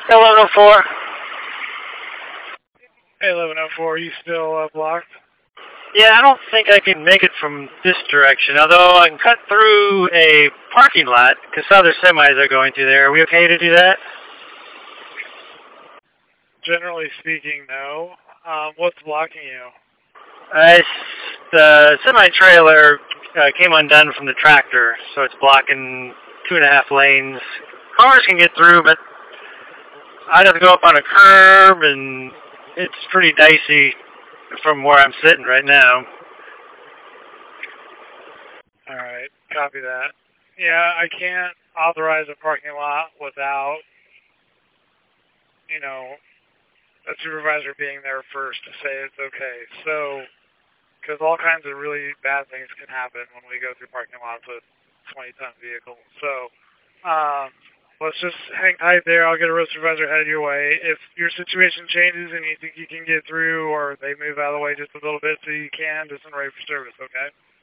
1104. Hey, 1104, you still blocked? Yeah, I don't think I can make it from this direction, although I can cut through a parking lot because other semis are going through there. Are we okay to do that? Generally speaking, no. What's blocking you? The semi-trailer came undone from the tractor, so it's blocking 2.5 lanes. Cars can get through, but I'd have to go up on a curb, and it's pretty dicey from where I'm sitting right now. Alright, copy that. Yeah, I can't authorize a parking lot without, a supervisor being there first to say it's okay. So, because all kinds of really bad things can happen when we go through parking lots with 20-ton vehicles. So, let's just hang tight there. I'll get a road supervisor headed your way. If your situation changes and you think you can get through or they move out of the way just a little bit so you can, just ready for service, okay?